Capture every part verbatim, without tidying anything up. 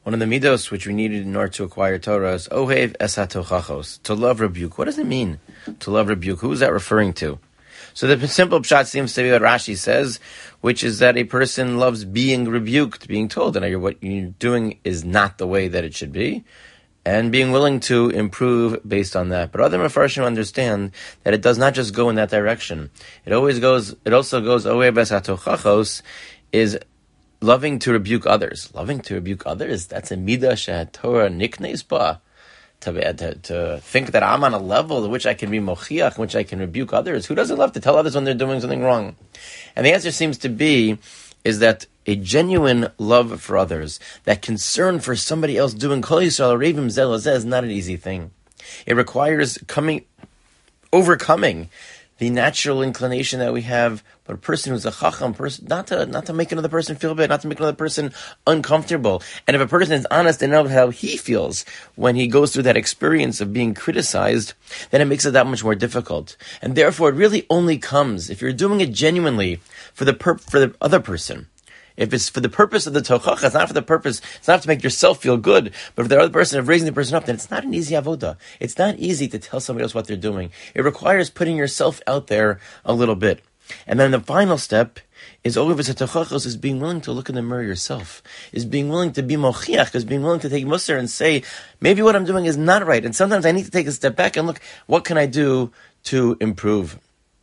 One of the midos which we needed in order to acquire Torah is ohev es hatochachos, to love rebuke. What does it mean to love rebuke? Who is that referring to? So the simple pshat seems to be what Rashi says, which is that a person loves being rebuked, being told that what you're doing is not the way that it should be, and being willing to improve based on that. But other Mefarshim understand that it does not just go in that direction. It always goes. It also goes ohev es hatochachos is loving to rebuke others. Loving to rebuke others, that's a midah shehat Torah niknes ba. To, to, to think that I'm on a level in which I can be mochiach, in which I can rebuke others. Who doesn't love to tell others when they're doing something wrong? And the answer seems to be, is that a genuine love for others, that concern for somebody else doing kol yisrael revim zeh lezeh is not an easy thing. It requires coming, overcoming the natural inclination that we have, but a person who's a chacham person, not to not to make another person feel bad, not to make another person uncomfortable. And if a person is honest and knows how he feels when he goes through that experience of being criticized, then it makes it that much more difficult. And therefore, it really only comes if you're doing it genuinely for the per- for the other person. If it's for the purpose of the tochacha, it's not for the purpose, it's not to make yourself feel good, but for the other person, of raising the person up, then it's not an easy avoda. It's not easy to tell somebody else what they're doing. It requires putting yourself out there a little bit. And then the final step is ohev is being willing to look in the mirror yourself, is being willing to be mochiach, is being willing to take musar and say, maybe what I'm doing is not right. And sometimes I need to take a step back and look, what can I do to improve?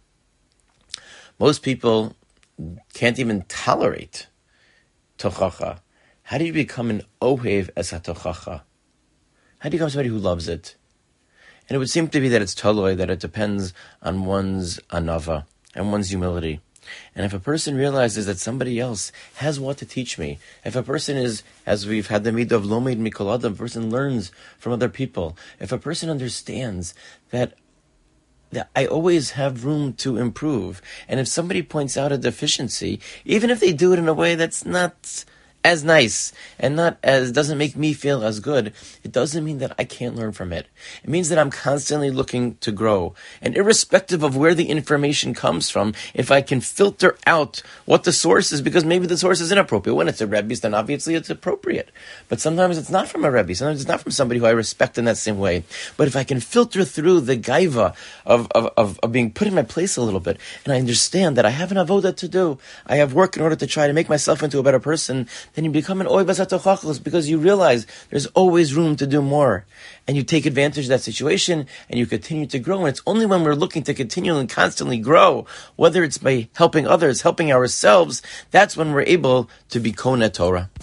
Most people can't even tolerate tochacha. How do you become an ohev es hatochacha? How do you become somebody who loves it? And it would seem to be that it's toloi, that it depends on one's anava and one's humility. And if a person realizes that somebody else has what to teach me, if a person is, as we've had the midah of lomeid mikol adam, a person learns from other people, if a person understands that that I always have room to improve. And if somebody points out a deficiency, even if they do it in a way that's not as nice and not as doesn't make me feel as good, it doesn't mean that I can't learn from it. It means that I'm constantly looking to grow. And irrespective of where the information comes from, if I can filter out what the source is, because maybe the source is inappropriate. When it's a Rebbe, then obviously it's appropriate. But sometimes it's not from a Rebbe. Sometimes it's not from somebody who I respect in that same way. But if I can filter through the gaiva of, of, of, of being put in my place a little bit, and I understand that I have an avoda to do, I have work in order to try to make myself into a better person, then you become an ohev es hatochachos, because you realize there's always room to do more. And you take advantage of that situation, and you continue to grow. And it's only when we're looking to continue and constantly grow, whether it's by helping others, helping ourselves, that's when we're able to be koneh Torah.